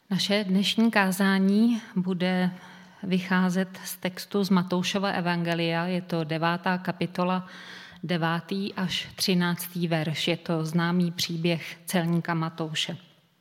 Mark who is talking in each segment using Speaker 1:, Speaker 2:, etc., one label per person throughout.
Speaker 1: Naše dnešní kázání bude vycházet z textu z Matoušova evangelia, je to 9. kapitola, 9. až 13. verš, je to známý příběh celníka Matouše.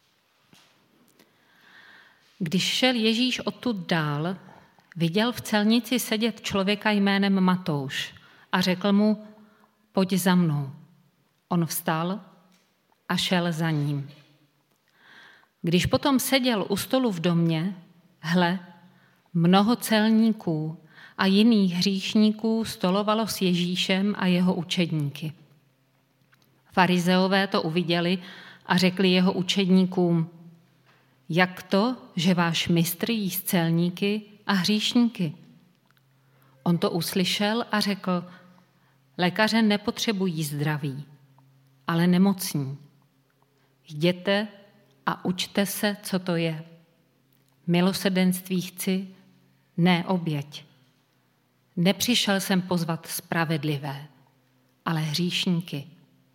Speaker 1: Když šel Ježíš odtud dál, viděl v celnici sedět člověka jménem Matouš a řekl mu, pojď za mnou. On vstal a šel za ním. Když potom seděl u stolu v domě, hle, mnoho celníků a jiných hříšníků stolovalo s Ježíšem a jeho učedníky. Farizeové to uviděli a řekli jeho učedníkům, jak to, že váš mistr jí s celníky a hříšníky? On to uslyšel a řekl, lékaře nepotřebují zdraví, ale nemocní. Jděte a učte se, co to je. Milosrdenství chci, ne oběť. Nepřišel jsem pozvat spravedlivé, ale hříšníky.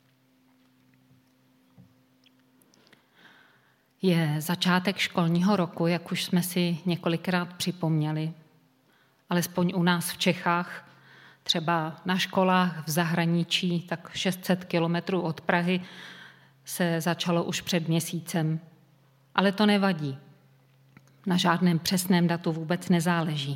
Speaker 1: Je začátek školního roku, jak už jsme si několikrát připomněli. Alespoň u nás v Čechách, třeba na školách v zahraničí, tak 600 kilometrů od Prahy, se začalo už před měsícem. Ale to nevadí. Na žádném přesném datu vůbec nezáleží.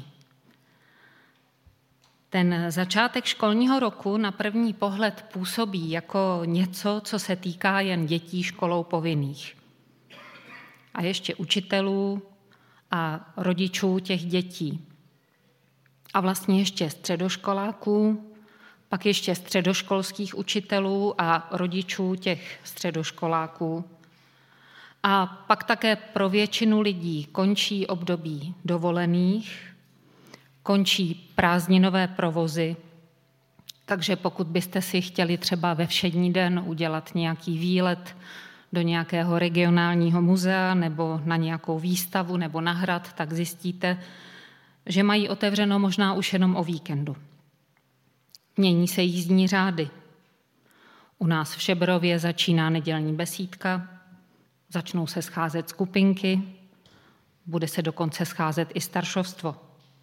Speaker 1: Ten začátek školního roku na první pohled působí jako něco, co se týká jen dětí školou povinných. A ještě učitelů a rodičů těch dětí. A vlastně ještě středoškoláků, pak ještě středoškolských učitelů a rodičů těch středoškoláků. A pak také pro většinu lidí končí období dovolených, končí prázdninové provozy, takže pokud byste si chtěli třeba ve všední den udělat nějaký výlet do nějakého regionálního muzea nebo na nějakou výstavu nebo na hrad, tak zjistíte, že mají otevřeno možná už jenom o víkendu. Mění se jízdní řády. U nás v Šebrově začíná nedělní besídka, začnou se scházet skupinky, bude se dokonce scházet i staršovstvo.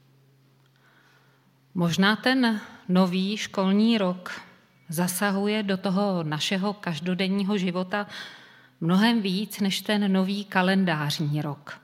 Speaker 1: Možná ten nový školní rok zasahuje do toho našeho každodenního života mnohem víc než ten nový kalendářní rok.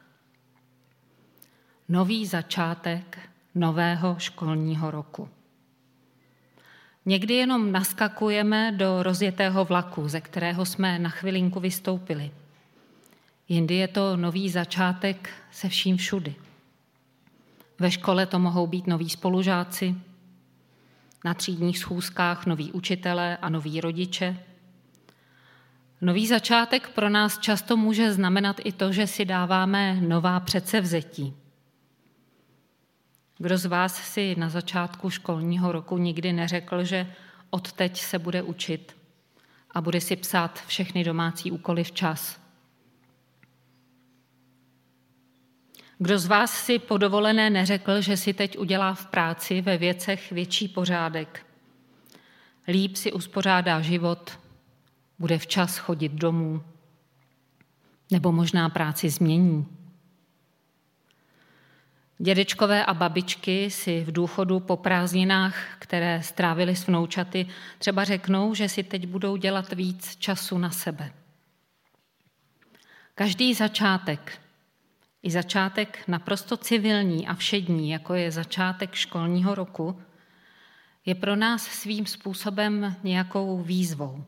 Speaker 1: Nový začátek nového školního roku. Někdy jenom naskakujeme do rozjetého vlaku, ze kterého jsme na chvilinku vystoupili. Jindy je to nový začátek se vším všudy. Ve škole to mohou být noví spolužáci, na třídních schůzkách noví učitelé a noví rodiče. Nový začátek pro nás často může znamenat i to, že si dáváme nová předsevzetí. Kdo z vás si na začátku školního roku nikdy neřekl, že odteď se bude učit a bude si psát všechny domácí úkoly včas? Kdo z vás si po dovolené neřekl, že si teď udělá v práci ve věcech větší pořádek? Líp si uspořádá život, bude včas chodit domů, nebo možná práci změní. Dědečkové a babičky si v důchodu po prázdninách, které strávili s vnoučaty, třeba řeknou, že si teď budou dělat víc času na sebe. Každý začátek, i začátek naprosto civilní a všední, jako je začátek školního roku, je pro nás svým způsobem nějakou výzvou.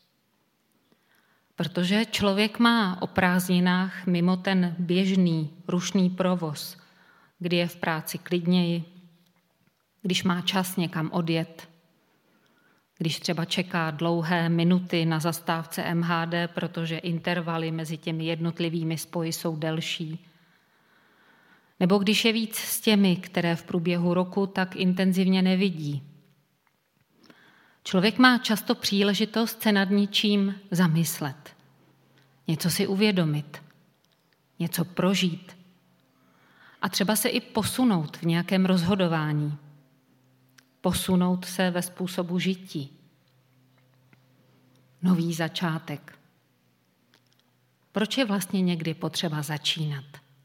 Speaker 1: Protože člověk má o prázdninách mimo ten běžný, rušný provoz, kdy je v práci klidněji, když má čas někam odjet, když třeba čeká dlouhé minuty na zastávce MHD, protože intervaly mezi těmi jednotlivými spoji jsou delší, nebo když je víc s těmi, které v průběhu roku tak intenzivně nevidí. Člověk má často příležitost se nad ničím zamyslet, něco si uvědomit, něco prožít a třeba se i posunout v nějakém rozhodování, posunout se ve způsobu žití. Nový začátek. Proč je vlastně někdy potřeba začínat?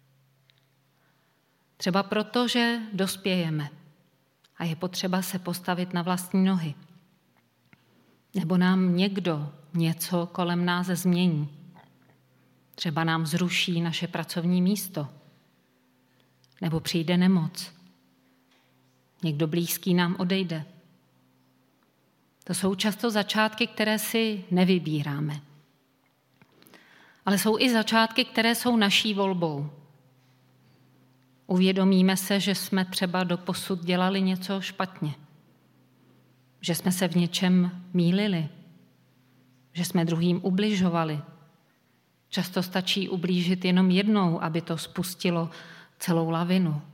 Speaker 1: Třeba proto, že dospějeme a je potřeba se postavit na vlastní nohy. Nebo nám někdo něco kolem nás změní. Třeba nám zruší naše pracovní místo. Nebo přijde nemoc. Někdo blízký nám odejde. To jsou často začátky, které si nevybíráme. Ale jsou i začátky, které jsou naší volbou. Uvědomíme se, že jsme třeba doposud dělali něco špatně. Že jsme se v něčem mýlili. Že jsme druhým ubližovali. Často stačí ublížit jenom jednou, aby to spustilo celou lavinu.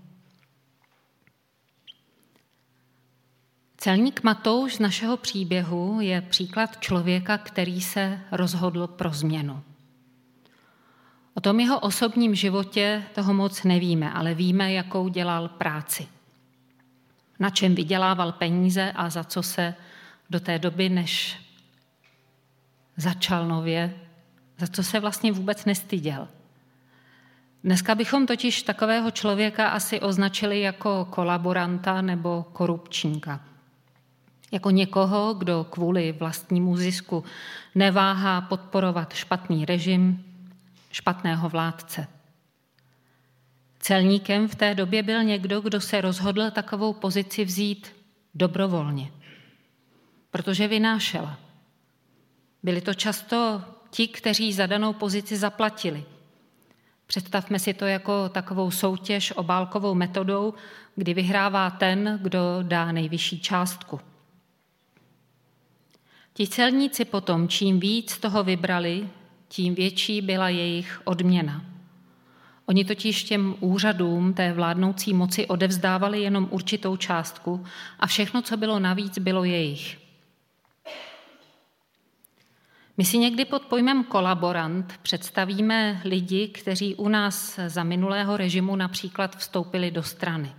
Speaker 1: Celník Matouš z našeho příběhu je příklad člověka, který se rozhodl pro změnu. O tom jeho osobním životě toho moc nevíme, ale víme, jakou dělal práci. Na čem vydělával peníze a za co se do té doby, než začal nově, za co se vlastně vůbec nestyděl. Dneska bychom totiž takového člověka asi označili jako kolaboranta nebo korupčníka. Jako někoho, kdo kvůli vlastnímu zisku neváhá podporovat špatný režim, špatného vládce. Celníkem v té době byl někdo, kdo se rozhodl takovou pozici vzít dobrovolně, protože vynášela. Byli to často ti, kteří za danou pozici zaplatili. Představme si to jako takovou soutěž obálkovou metodou, kdy vyhrává ten, kdo dá nejvyšší částku. Ti celníci potom, čím víc toho vybrali, tím větší byla jejich odměna. Oni totiž těm úřadům té vládnoucí moci odevzdávali jenom určitou částku a všechno, co bylo navíc, bylo jejich. My si někdy pod pojmem kolaborant představíme lidi, kteří u nás za minulého režimu například vstoupili do strany.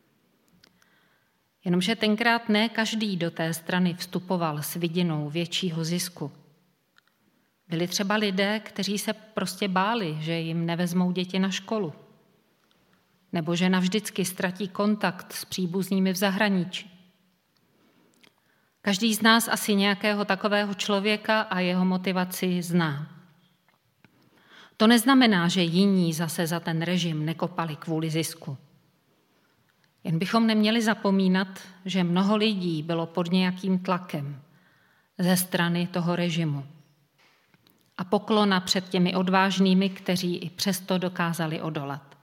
Speaker 1: Jenomže tenkrát ne každý do té strany vstupoval s vidinou většího zisku. Byli třeba lidé, kteří se prostě báli, že jim nevezmou děti na školu, nebo že navždycky ztratí kontakt s příbuznými v zahraničí. Každý z nás asi nějakého takového člověka a jeho motivaci zná. To neznamená, že jiní zase za ten režim nekopali kvůli zisku. Jen bychom neměli zapomínat, že mnoho lidí bylo pod nějakým tlakem ze strany toho režimu. A poklona před těmi odvážnými, kteří i přesto dokázali odolat.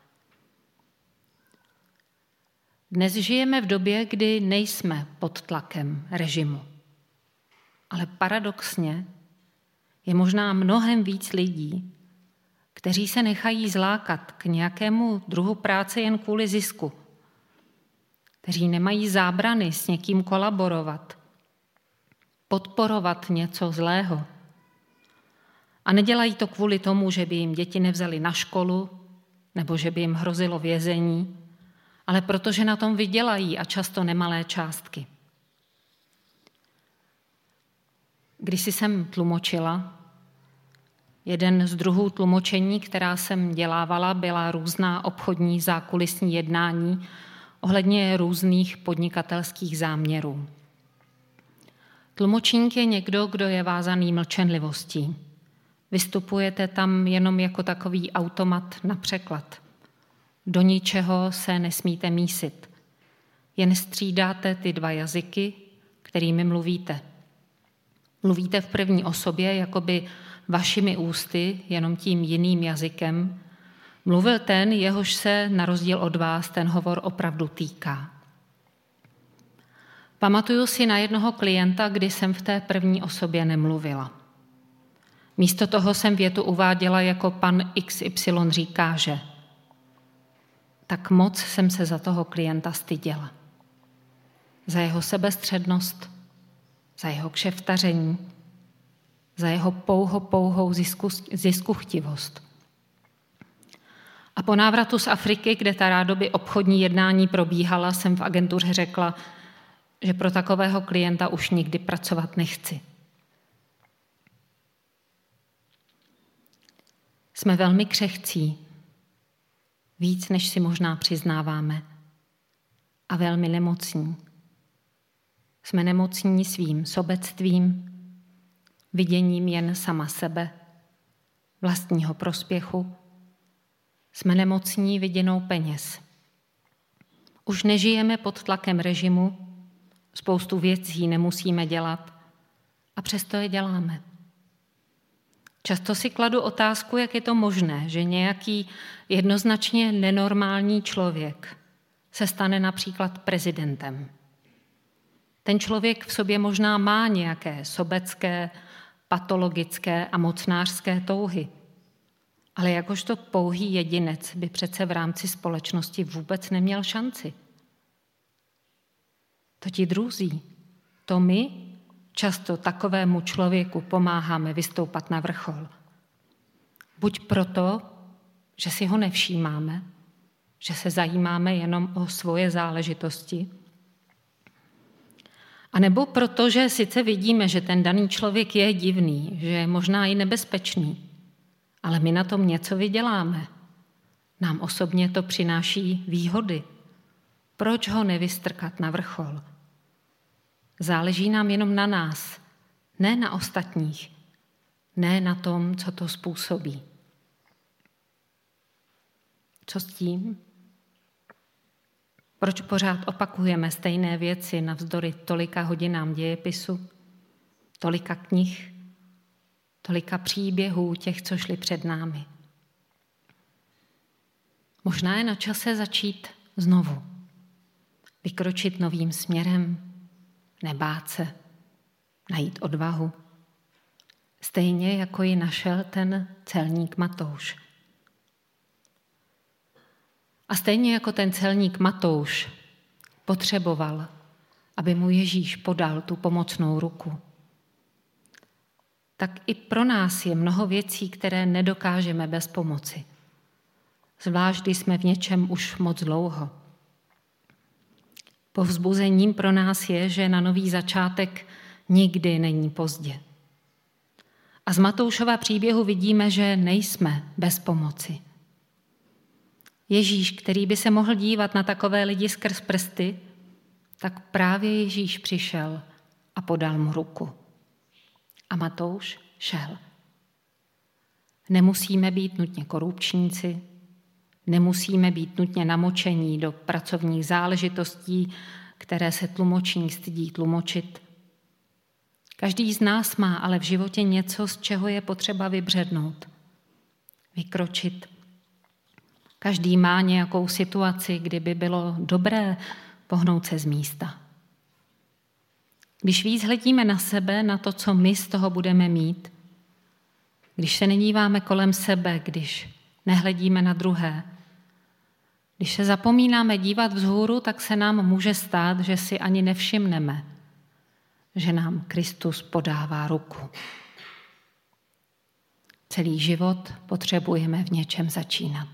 Speaker 1: Dnes žijeme v době, kdy nejsme pod tlakem režimu. Ale paradoxně je možná mnohem víc lidí, kteří se nechají zlákat k nějakému druhu práce jen kvůli zisku, kteří nemají zábrany s někým kolaborovat, podporovat něco zlého. A nedělají to kvůli tomu, že by jim děti nevzali na školu nebo že by jim hrozilo vězení, ale protože na tom vydělají a často nemalé částky. Když jsem tlumočila, jeden z druhů tlumočení, která jsem dělávala, byla různá obchodní zákulisní jednání ohledně různých podnikatelských záměrů. Tlumočník je někdo, kdo je vázaný mlčenlivostí. Vystupujete tam jenom jako takový automat na překlad. Do ničeho se nesmíte mísit. Jen střídáte ty dva jazyky, kterými mluvíte. Mluvíte v první osobě, jakoby vašimi ústy, jenom tím jiným jazykem. Mluvil ten, jehož se na rozdíl od vás ten hovor opravdu týká. Pamatuju si na jednoho klienta, kdy jsem v té první osobě nemluvila. Místo toho jsem větu uváděla jako pan XY říká, že. Tak moc jsem se za toho klienta styděla. Za jeho sebestřednost, za jeho kšeftaření, za jeho pouhou ziskuchtivost. A po návratu z Afriky, kde ta rádoby obchodní jednání probíhala, jsem v agentuře řekla, že pro takového klienta už nikdy pracovat nechci. Jsme velmi křehcí, víc, než si možná přiznáváme, a velmi nemocní. Jsme nemocní svým sobectvím, viděním jen sama sebe, vlastního prospěchu. Jsme nemocní viděnou peněz. Už nežijeme pod tlakem režimu, spoustu věcí nemusíme dělat a přesto je děláme. Často si kladu otázku, jak je to možné, že nějaký jednoznačně nenormální člověk se stane například prezidentem. Ten člověk v sobě možná má nějaké sobecké, patologické a mocnářské touhy, ale jakožto pouhý jedinec by přece v rámci společnosti vůbec neměl šanci. To ti druzí, to my často takovému člověku pomáháme vystoupat na vrchol. Buď proto, že si ho nevšímáme, že se zajímáme jenom o svoje záležitosti, anebo proto, že sice vidíme, že ten daný člověk je divný, že je možná i nebezpečný, ale my na tom něco vyděláme. Nám osobně to přináší výhody. Proč ho nevystrkat na vrchol? Záleží nám jenom na nás, ne na ostatních, ne na tom, co to způsobí. Co s tím? Proč pořád opakujeme stejné věci navzdory tolika hodinám dějepisu, tolika knih, tolika příběhů těch, co šli před námi? Možná je na čase začít znovu, vykročit novým směrem, nebát se, najít odvahu. Stejně jako ji našel ten celník Matouš. A stejně jako ten celník Matouš potřeboval, aby mu Ježíš podal tu pomocnou ruku, tak i pro nás je mnoho věcí, které nedokážeme bez pomoci. Zvlášť, když jsme v něčem už moc dlouho. Povzbuzením pro nás je, že na nový začátek nikdy není pozdě. A z Matoušova příběhu vidíme, že nejsme bez pomoci. Ježíš, který by se mohl dívat na takové lidi skrz prsty, tak právě Ježíš přišel a podal mu ruku. A Matouš šel. Nemusíme být nutně korupčníci, nemusíme být nutně namočení do pracovních záležitostí, které se tlumočník stydí tlumočit. Každý z nás má ale v životě něco, z čeho je potřeba vybřednout, vykročit. Každý má nějakou situaci, kdy by bylo dobré pohnout se z místa. Když víc hledíme na sebe, na to, co my z toho budeme mít, když se nedíváme kolem sebe, když nehledíme na druhé, když se zapomínáme dívat vzhůru, tak se nám může stát, že si ani nevšimneme, že nám Kristus podává ruku. Celý život potřebujeme v něčem začínat.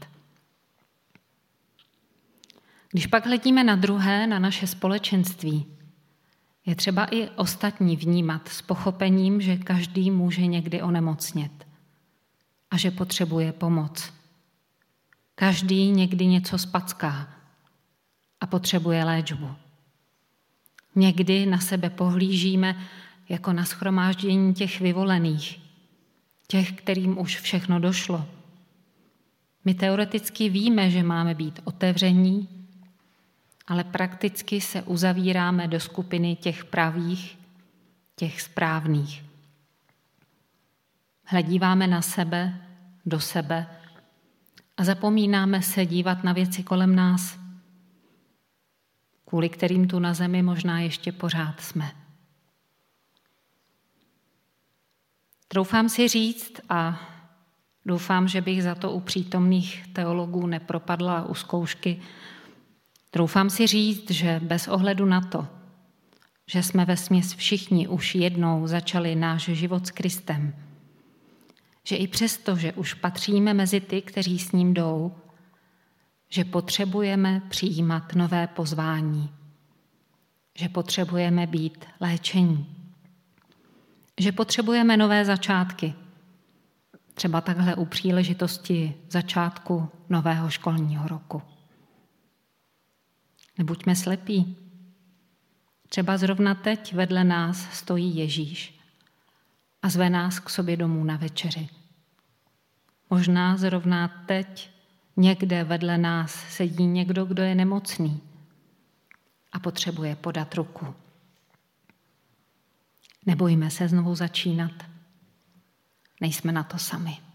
Speaker 1: Když pak hledíme na druhé, na naše společenství, je třeba i ostatní vnímat s pochopením, že každý může někdy onemocnět a že potřebuje pomoc. Každý někdy něco spacká a potřebuje léčbu. Někdy na sebe pohlížíme jako na shromáždění těch vyvolených, těch, kterým už všechno došlo. My teoreticky víme, že máme být otevření, ale prakticky se uzavíráme do skupiny těch pravých, těch správných. Hledíváme na sebe, do sebe a zapomínáme se dívat na věci kolem nás, kvůli kterým tu na zemi možná ještě pořád jsme. Troufám si říct a doufám, že bych za to u přítomných teologů nepropadla u zkoušky. Troufám si říct, že bez ohledu na to, že jsme vesměs všichni už jednou začali náš život s Kristem, že i přesto, že už patříme mezi ty, kteří s ním jdou, že potřebujeme přijímat nové pozvání, že potřebujeme být léčení, že potřebujeme nové začátky, Třeba takhle u příležitosti začátku nového školního roku. Nebuďme slepí. Třeba zrovna teď vedle nás stojí Ježíš a zve nás k sobě domů na večeři. Možná zrovna teď někde vedle nás sedí někdo, kdo je nemocný a potřebuje podat ruku. Nebojme se znovu začínat. Nejsme na to sami.